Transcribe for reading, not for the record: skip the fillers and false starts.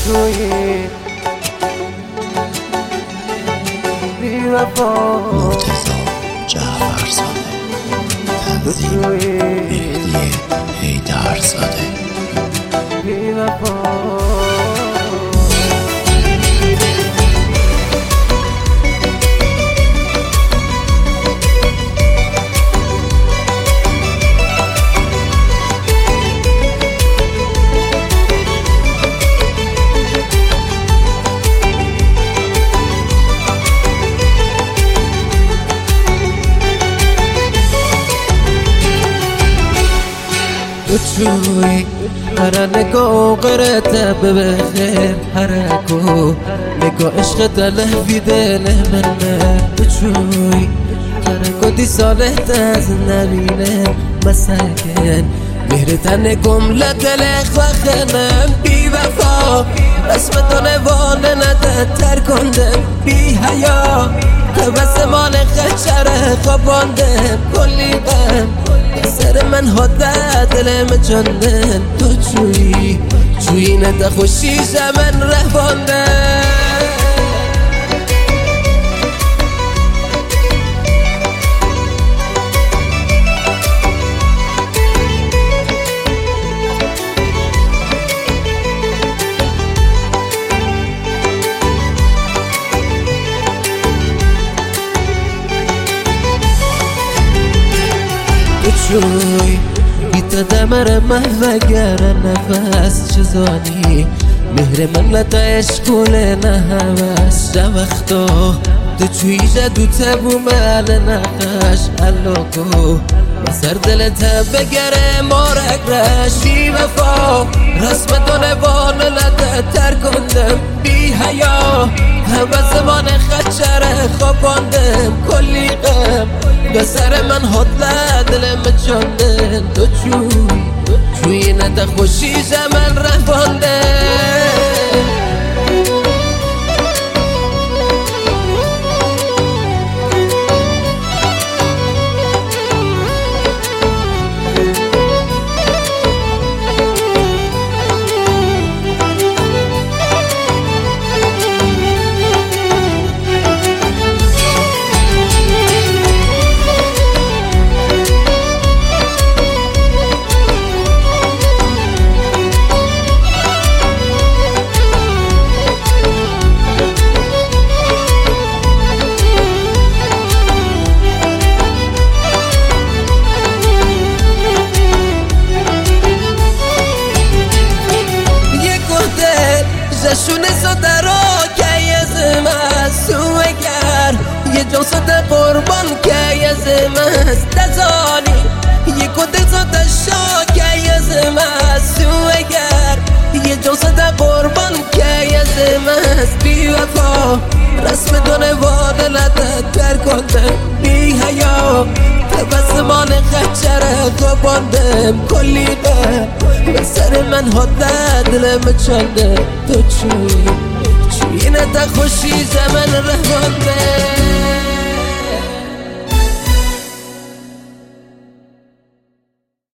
توی بی وفا مرتضی جعفرزاده، تنظیم مهدی حیدرزاده. بی وفا توی هر نگاه قرته بخیر هرکو نگاه عشق تلفی دل منه توی هرکو دی ساله تز نبینه مسکن مهرتن گمله دل خواخنم بی وفا رسمتان وانه نده تر کندم بی حیا بس مال خچره خواباندم کلی غم سر من هده دلم جندن تو چوی نده خوشی زمن رفانده شوی بیتا دمر محوگر نفس چزانی مهر من لطا عشقول نهوس جا وقتا دو چوی جدو تبو مال نقش علاقو بسر دلتا بگره مارک رش بی وفا رسمتان وان لطا تر کندم بی حیا همه زمان خچره خواباندم کلی غم به سر من هدله دلم جاندن تو چوی نده خوشی زمن رفانده جشونه ساده را که یزم است سوگر یه جو ساده قربان که یزم است دزانی یه کده ساده شا که یزم است سوگر یه جو ساده قربان که یزم است بی وفا رسم دونه وانه لده تر کنده بی حیا تبسمان خچره خواباندم کلی غم به سر من هده دلم چنده تو چوی نده خوشی زمن رفانده